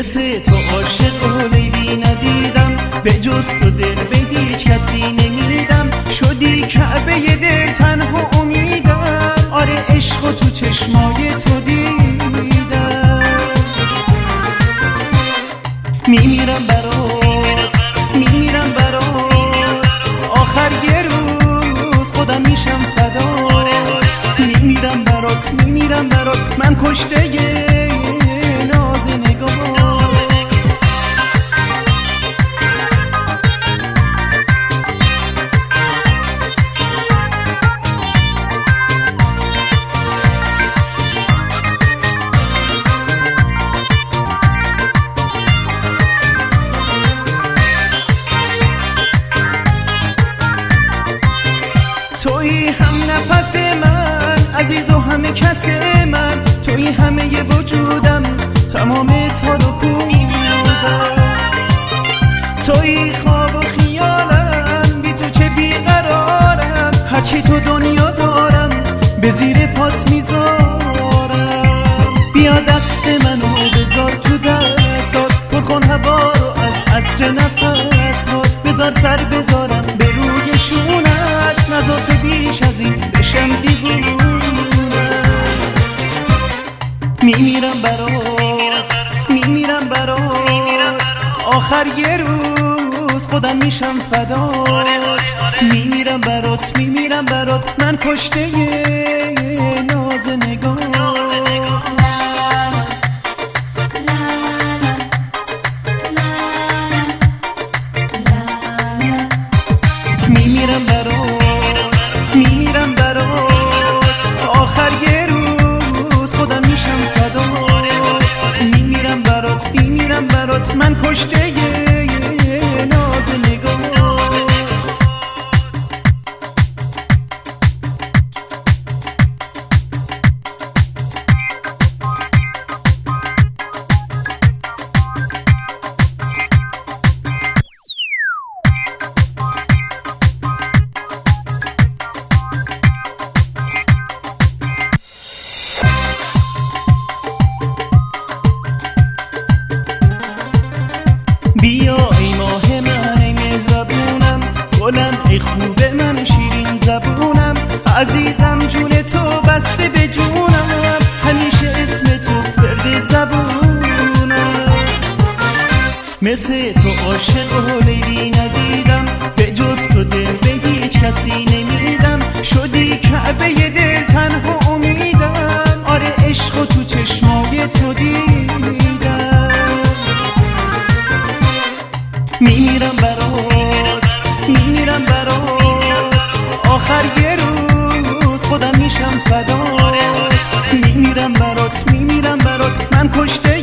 مثل تو عاشق و لیلی ندیدم، به جز تو دل به هیچ کسی نمیدم. شدی کعبه دل تنها امیدم، آره عشق و تو چشمای تو دیدم. میمیرم برات، میمیرم برات، آخر یه روز خودم میشم فدات. میمیرم برات، میمیرم برات، من کشته ناز نگاه. تویی هم نفس من عزیز و همه کس من، تویی همه ی وجودم تمام تار و پودم. تویی خواب و خیالم، بی تو چه بیقرارم، هرچی تو دنیا دارم به زیر پات میذارم. بیا دست منو بذار تو دستات، پر کن هوا رو از عطر نفسات. بذار سر بذارم به روی شونت، نذار تو بیش از این بشم دیوونم. میمیرم برات، میمیرم برات، آخر یه روز خودم میشم فدات. میمیرم برات، میمیرم برات، من کشته ناز نگاه. میمیرم برات، میمیرم برات، آخر یه روز خودم میشم فدات. میمیرم برات، میمیرم برات، من کشته ناز نگاه. بیا ای ماه من، ای مهربونم، گلم ای خوب من، شیرین زبونم. عزیزم جون تو بسته به جونم، همیشه اسم تو ورد زبونم. مثل تو عاشق و لیلی ندیدم، به جز تو دل به هیچ کسی نمیدم. شدی کعبه دل تنها امیدم، آره عشق و تو چشمای تو دیدم. میمیرم برات، میمیرم برات، آخر یه روز خودم میشم فدات. میمیرم برات، میمیرم برات، من کشته